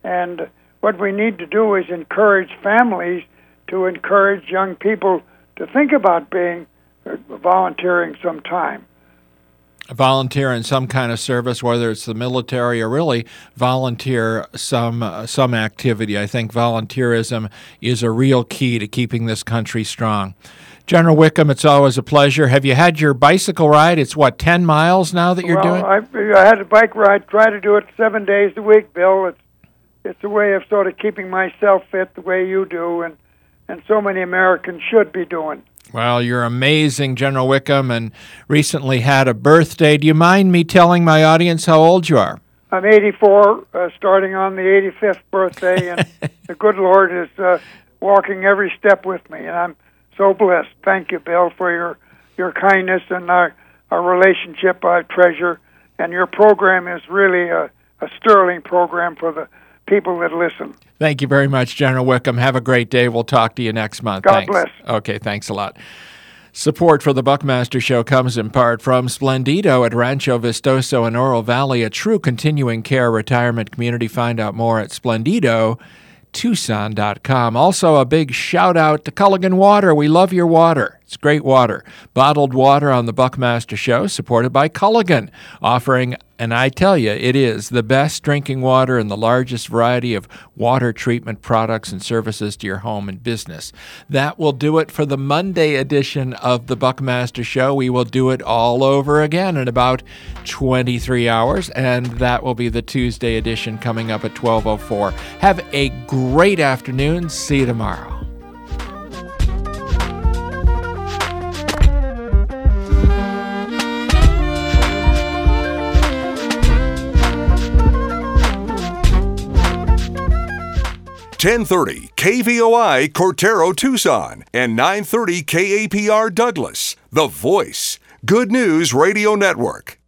Speaker 11: And what we need to do is encourage families to encourage young people to think about being uh, volunteering some time.
Speaker 1: Volunteer in some kind of service, whether it's the military or really volunteer some uh, some activity. I think volunteerism is a real key to keeping this country strong. General Wickham, it's always a pleasure. Have you had your bicycle ride? It's, what, ten miles now that you're
Speaker 11: well,
Speaker 1: doing?
Speaker 11: I, I had a bike ride, try to do it seven days a week, Bill. It's, it's a way of sort of keeping myself fit the way you do, and, and so many Americans should be doing.
Speaker 1: Well, you're amazing, General Wickham, and recently had a birthday. Do you mind me telling my audience how old you are?
Speaker 11: I'm eighty-four, uh, starting on the eighty-fifth birthday, and the good Lord is uh, walking every step with me, and I'm so blessed. Thank you, Bill, for your, your kindness and our, our relationship I treasure, and your program is really a, a sterling program for the people that listen.
Speaker 1: Thank you very much, General Wickham. Have a great day. We'll talk to you next month.
Speaker 11: God
Speaker 1: thanks.
Speaker 11: bless.
Speaker 1: Okay, thanks a lot. Support for the Buckmaster Show comes in part from Splendido at Rancho Vistoso in Oro Valley, a true continuing care retirement community. Find out more at Splendido Tucson dot com. Also, a big shout out to Culligan Water. We love your water. It's great water. Bottled water on the Buckmaster Show, supported by Culligan, offering, and I tell you, it is the best drinking water and the largest variety of water treatment products and services to your home and business. That will do it for the Monday edition of the Buckmaster Show. We will do it all over again in about twenty-three hours, and that will be the Tuesday edition coming up at twelve oh four. Have a great afternoon. See you tomorrow.
Speaker 15: ten thirty K V O I Cortero Tucson and nine thirty K A P R Douglas, The Voice, Good News Radio Network.